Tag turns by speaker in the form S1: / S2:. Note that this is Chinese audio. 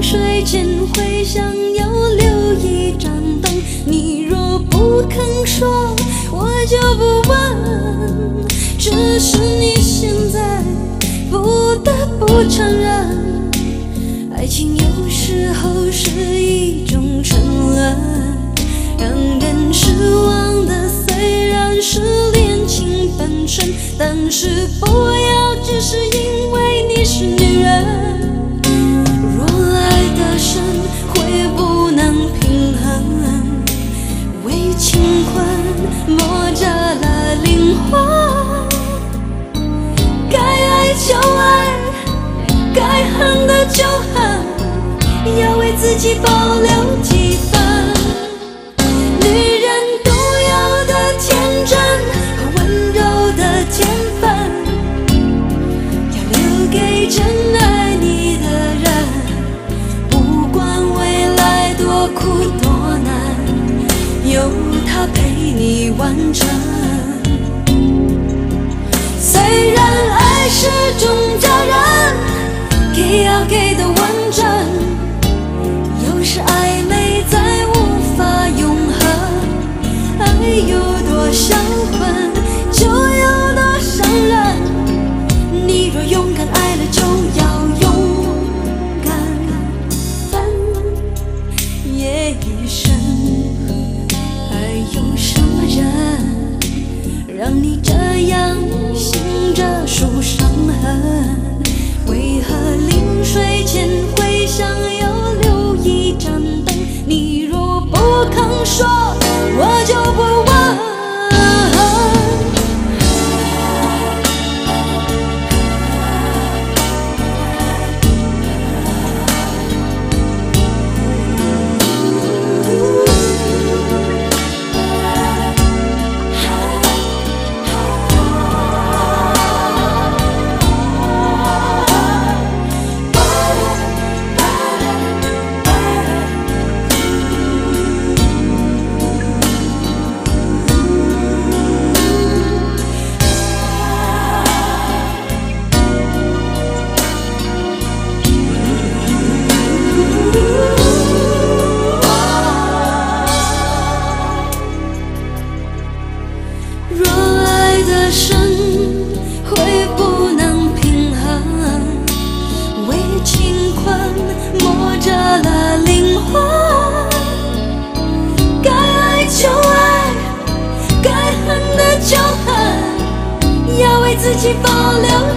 S1: 水间会想要留一盏灯，你若不肯说，我就不问。只是你现在不得不承认，爱情有时候是一种沉沦，让人失望的虽然是恋情本身，但是不要只是因为你是女人。若爱得深，会不能平衡，为情困磨折了灵魂。该爱就爱，该恨的就恨，要为自己保留几分。女人独有的天真和温柔的天分，要留给真爱你的人。不管未来多苦多难，有他陪你完成。虽然爱是种责任，给要给的完整，有时暧昧再无法永恒。爱有多销魂，就有多伤人。你若勇敢爱了，就要勇敢分也一生。还有什么人让你这样醒着数伤痕？为何临睡前会想要留一盏灯？你若不肯说，我就不问。若爱得深，会不能平衡，为情困磨折了灵魂。该爱就爱，该恨的就恨，要为自己保留